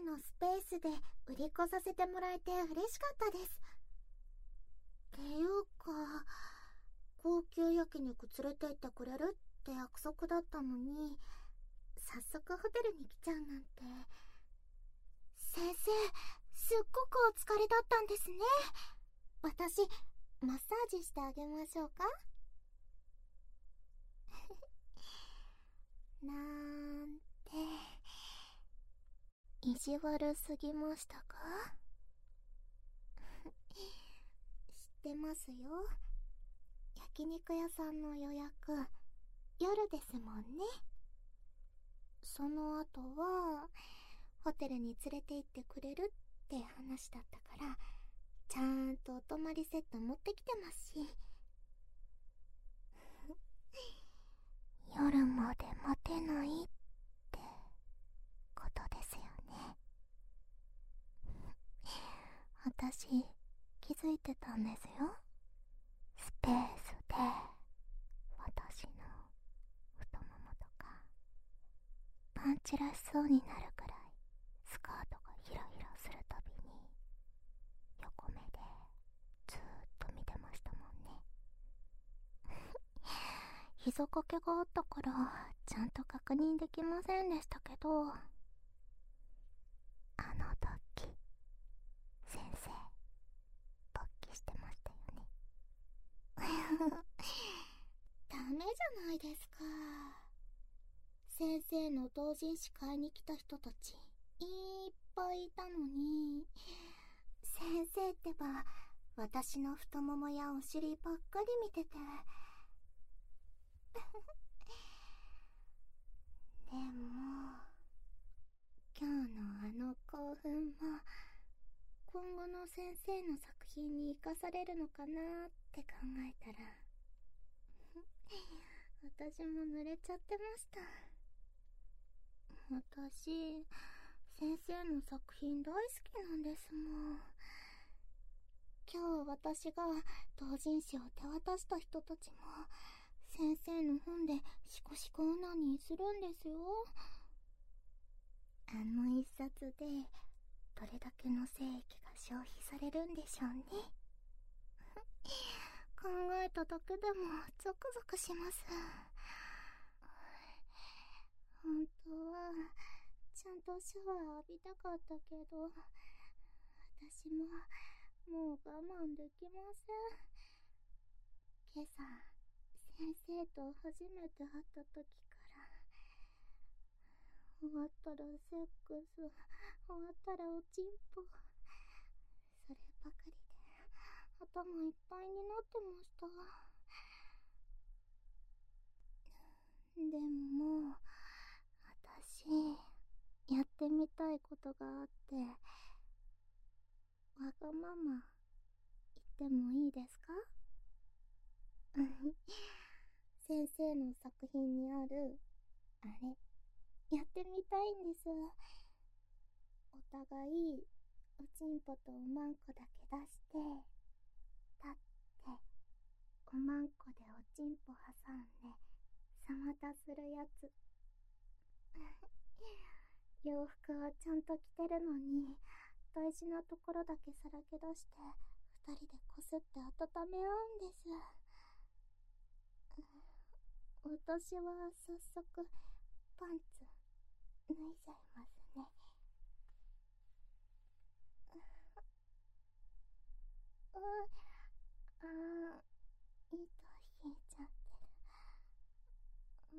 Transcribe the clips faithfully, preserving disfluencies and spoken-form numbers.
のスペースで売り子させてもらえて嬉しかったです。ていうか、高級焼肉連れて行ってくれるって約束だったのに、早速ホテルに来ちゃうなんて。先生、すっごくお疲れだったんですね。私、マッサージしてあげましょうか？なんて、意地悪すぎましたか？知ってますよ。焼肉屋さんの予約、夜ですもんね。その後は、ホテルに連れて行ってくれるって話だったから、ちゃんとお泊まりセット持ってきてますし。夜まで待てないってことですよね。私、気づいてたんですよ。スペースで私の太ももとかパンチらしそうになるくらいスカートがヒラヒラするたびに横目でずーっと見てましたもんね。膝掛けがあったからちゃんと確認できませんでしたけど、あの時先生勃起してましたよね。ダメじゃないですか。先生の同人誌買いに来た人たちいっぱいいたのに、先生ってば私の太ももやお尻ばっかり見てて。でも今日のあの興奮も今後の先生の作品に生かされるのかなって考えたら私も濡れちゃってました。私、先生の作品大好きなんですもん。今日私が同人誌を手渡した人たちも先生の本でシコシコオナニーするんですよ。あの一冊でどれだけの精液が消費されるんでしょうね。考えただけでもゾクゾクします。本当はちゃんとシャワー浴びたかったけど、私ももう我慢できません。今朝先生と初めて会った時から終わったらセックス、終わったらおちんぽ、そればかりで頭いっぱいになってました。でも私やってみたいことがあって、わがまま言ってもいいですか？先生の作品にあるあれやってみたいんです。お互いおちんぽとおまんこだけ出して、立っておまんこでおちんぽ挟んでさまたするやつ。洋服はちゃんと着てるのに大事なところだけさらけ出して二人でこすって温め合うんです。私は早速パンツ脱いじゃいますね。うあー糸引いちゃってる。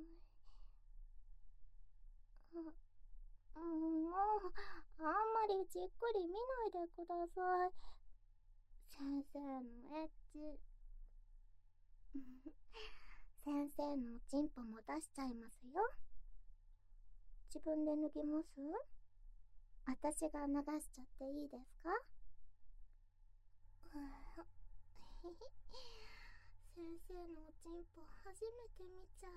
うん、もうあんまりじっくり見ないでください。先生のエッチ。先生のチンポも出しちゃいますよ。自分で脱ぎます？私が流しちゃっていいですか？先生のおちんぽ初めて見ちゃう。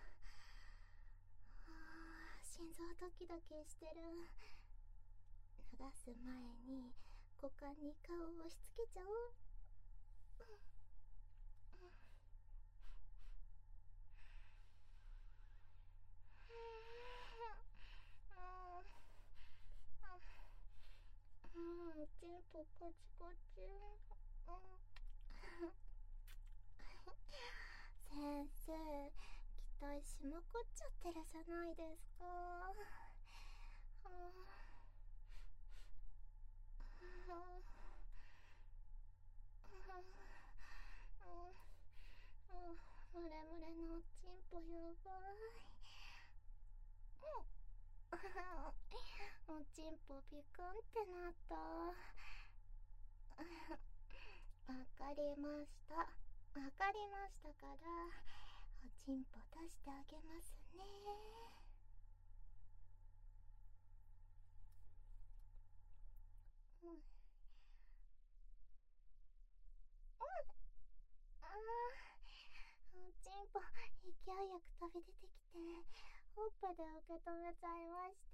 心臓ドキドキしてる。流す前に股間に顔を押し付けちゃおう。 しまくっちゃってるじゃないですか。はあ、ムレムレのおちんぽやばい。おちんぽピクンってなった。わかりました。わかりましたから、おちんぽ出してあげますね。うん。うん。あー、おちんぽ勢いよく飛び出てきて、ほっぺで受け止めちゃいました。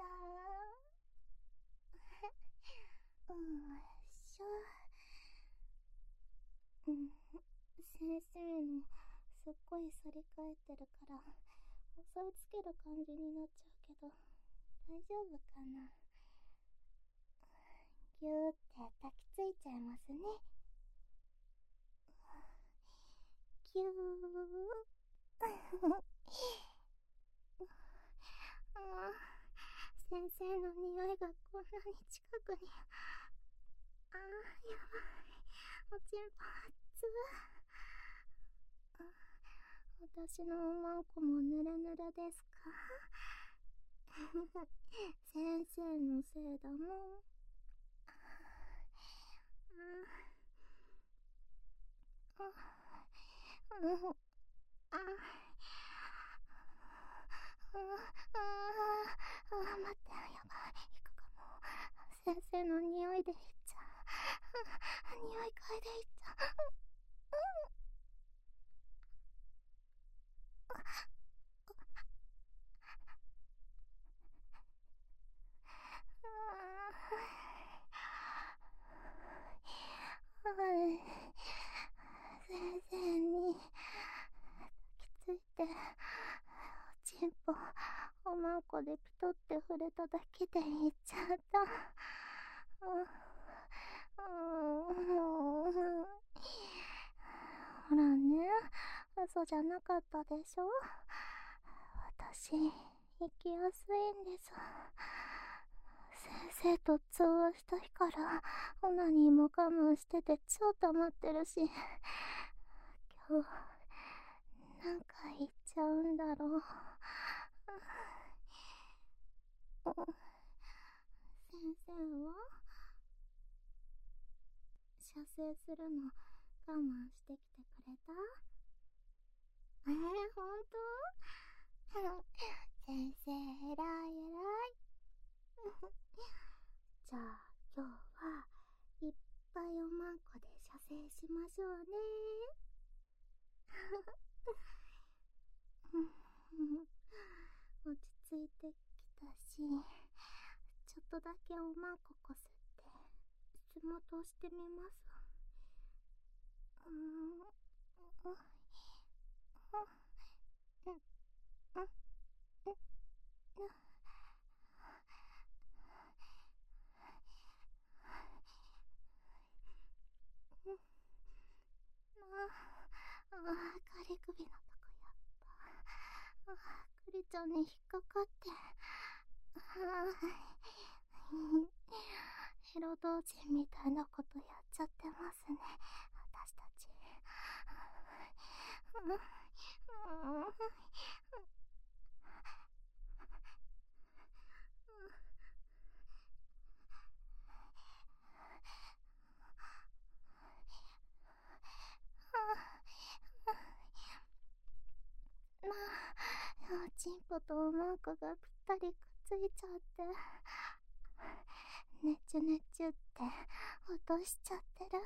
うんしょ。うん、先生のすっごい反り返ってるから押さえつける感じになっちゃうけど大丈夫かな。ぎゅーって抱きついちゃいますね。ぎゅー先生の匂いがこんなに近くに。あー、やばい。おちんぽ熱い。私のおまんこもぬるぬるですか？先生のせいだもん。ああああ、待って、やばい、行くかも。先生の匂いでいっちゃう。匂い嗅いでいっちゃう。先生に抱きついて、おちんぽおまんこでピトって触れただけでいっちゃった。ほらね、嘘じゃなかったでしょ。私、生きやすいんです。先生と通話した日からオナニーも我慢してて超溜まってるし、今日何回言っちゃうんだろう。先生は射精するの我慢してきてくれた？えー、ほんと？先生、えらいえらい。じゃあ今日はいっぱいおまんこで射精しましょうね。落ち着いてきたし、ちょっとだけおまんここすって質問としてみます。うーん、うん、うん、うん、うん、うん、ああ、仮首のとこやっぱ。ああ、クリちゃんに引っかかって。ああ、ヘロ同人みたいなことやっちゃってますね、私たち。うん、うん、まあ、おちんぽとおまんこがぴったりくっついちゃって、ねちゅねちゅって落としちゃってる。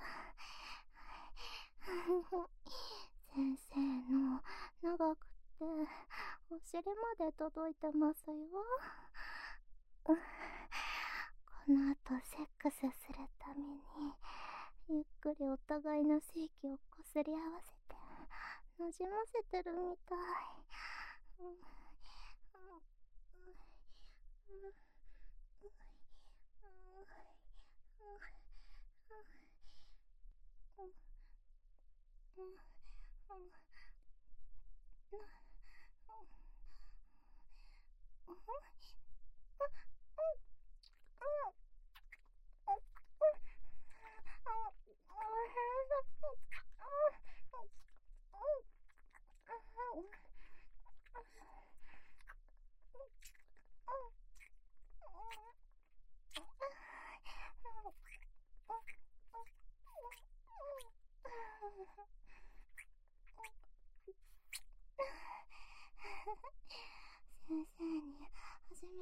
先生の長くてお尻まで届いてますよ。この後セックスするためにゆっくりお互いの性器をこすり合わせてなじませてるみたい。うん、うん、うん、うん、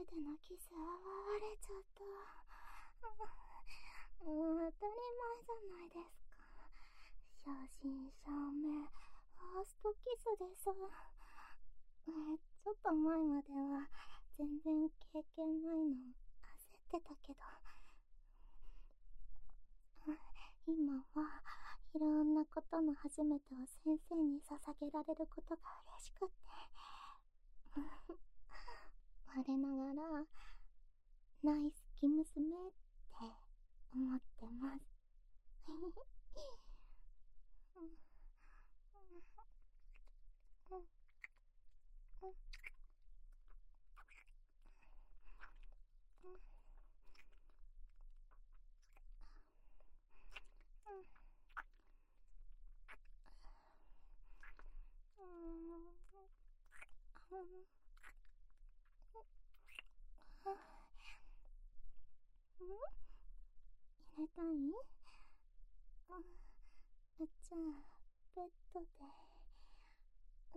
でのキスは割れちゃった。もう当たり前じゃないですか。正真正銘ファーストキスでさ。えー、ちょっと前までは全然経験ないの焦ってたけど、今はいろんなことの初めてを先生に捧げられることが嬉しくって我ながらナイスキ娘って思ってます。入れたい？じゃあベッドで。うん、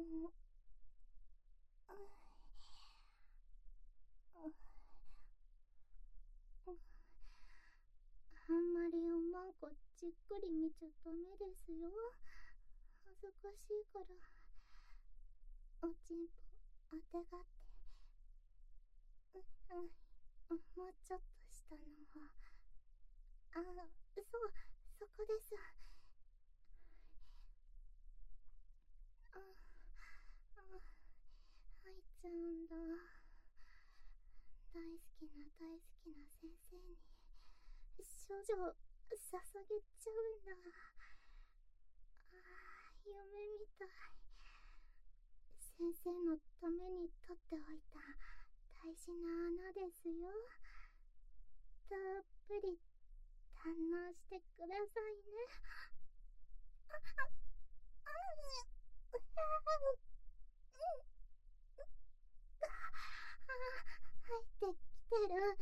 あんまりおまんこじっくり見ちゃダメですよ。恥ずかしいから。おちんぽあてがって。う、うん、もうちょっとしたのは。あ、そう、そこです。あ、あ、入っちゃうんだ。大好きな大好きな先生に少女捧げちゃうんだ。あー、夢みたい。先生のために取っておいた大事な穴ですよ。たっぷり堪能してくださいね。入ってきてる。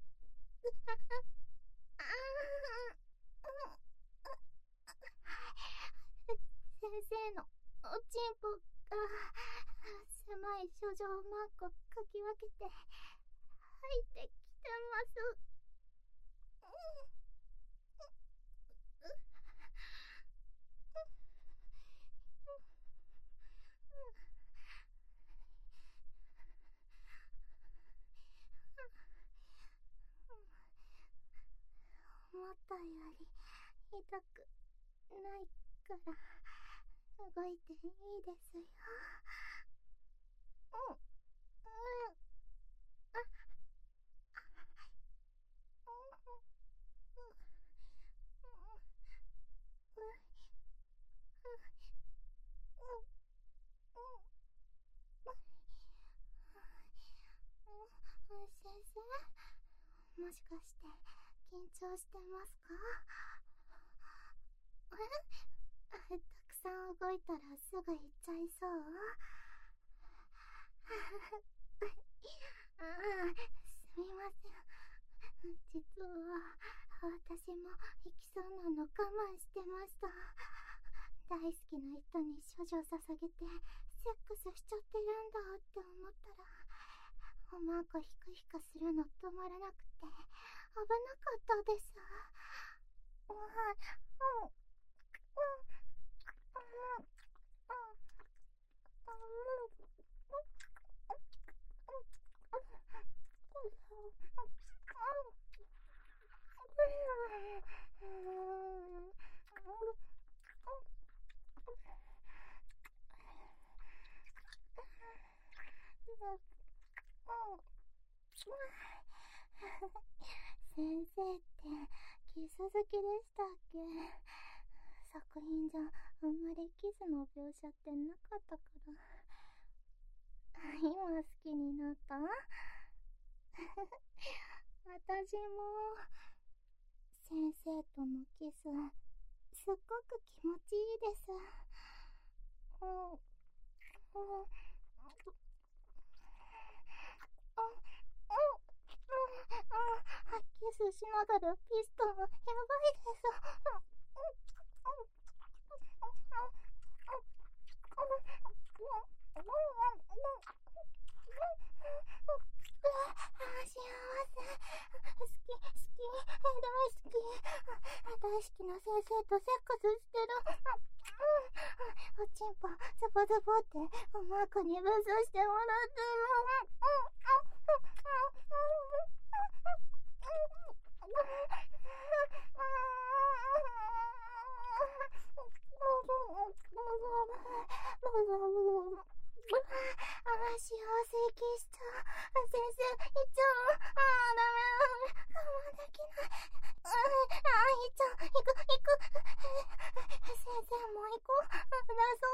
先生のおちんぽが狭い処女をマンコかき分けて入ってきてます。思ったより痛くないから動いていいですよ。うん、うん、あ、先生、もしかして緊張してますか？え、たくさん動いたらすぐ行っちゃいそう？ああ、すみません。実は私も行きそうなの我慢してました。大好きな人に処女捧げてセックスしちゃってるんだって思ったら、おまんこヒクヒクするの止まらなくて危なかったです。うん、うん、うん、先生ってキス好きでしたっけ？作品じゃあんまりキスの描写ってなかったから。今好きになった？私も先生とのキスすっごく気持ちいいです。うん、うん、キスしながらピストンやばいです。 大好きな先生とセックスしてる。おちんぽズボズボっておまーこにブスしてもらってる。ああ、幸せ気しちゃう。先生、いっちゃう。ああ、ダメだ。我慢できない。ああ、いっちゃう。行く、行く。先生、もう行こう。だそう。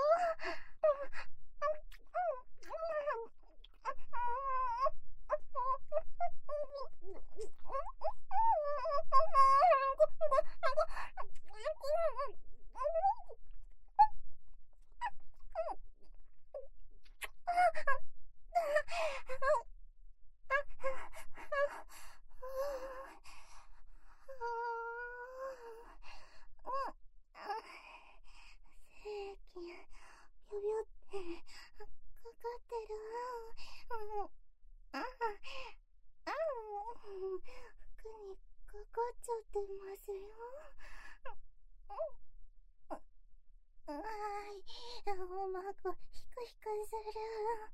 ビョビョってかかってる。ああ、ああ、服にかかっちゃってますよ。ああ、おまこヒクヒクする。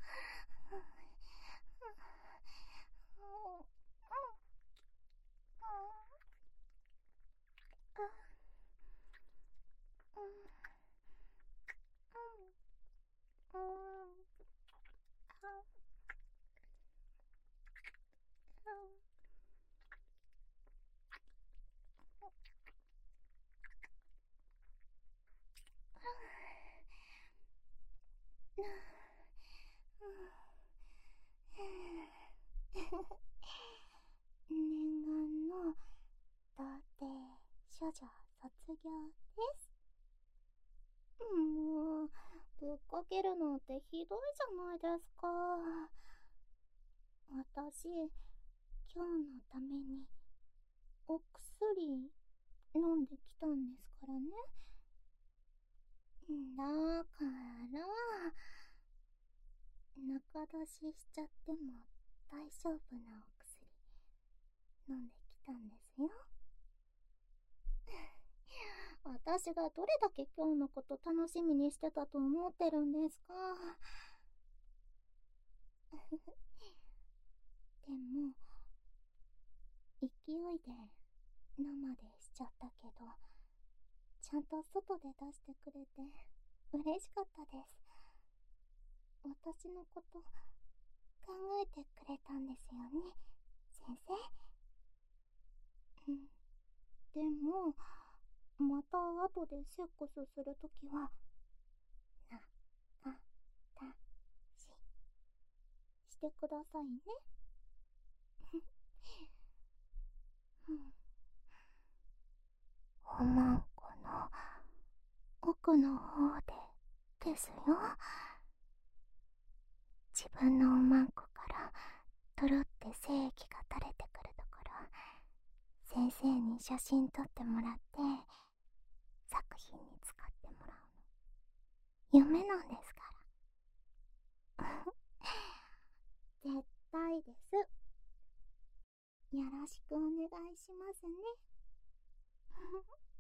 念願の童貞処女卒業です。もうぶっかけるのってひどいじゃないですか。私今日のためにお薬飲んできたんですからね。だから中出ししちゃっても大丈夫なお薬飲んできたんですよ。私がどれだけ今日のこと楽しみにしてたと思ってるんですか。でも勢いで生でしちゃったけど、ちゃんと外で出してくれて嬉しかったです。私のこと考えてくれたんですよね、先生。うん。でもまた後でセックスするときはなかたししてくださいね。うん、おまんこの奥の方でですよ。自分のおまんこからとろって精液が垂れてくるところ、先生に写真撮ってもらって作品に使ってもらうの夢なんですから。絶対です。よろしくお願いしますね。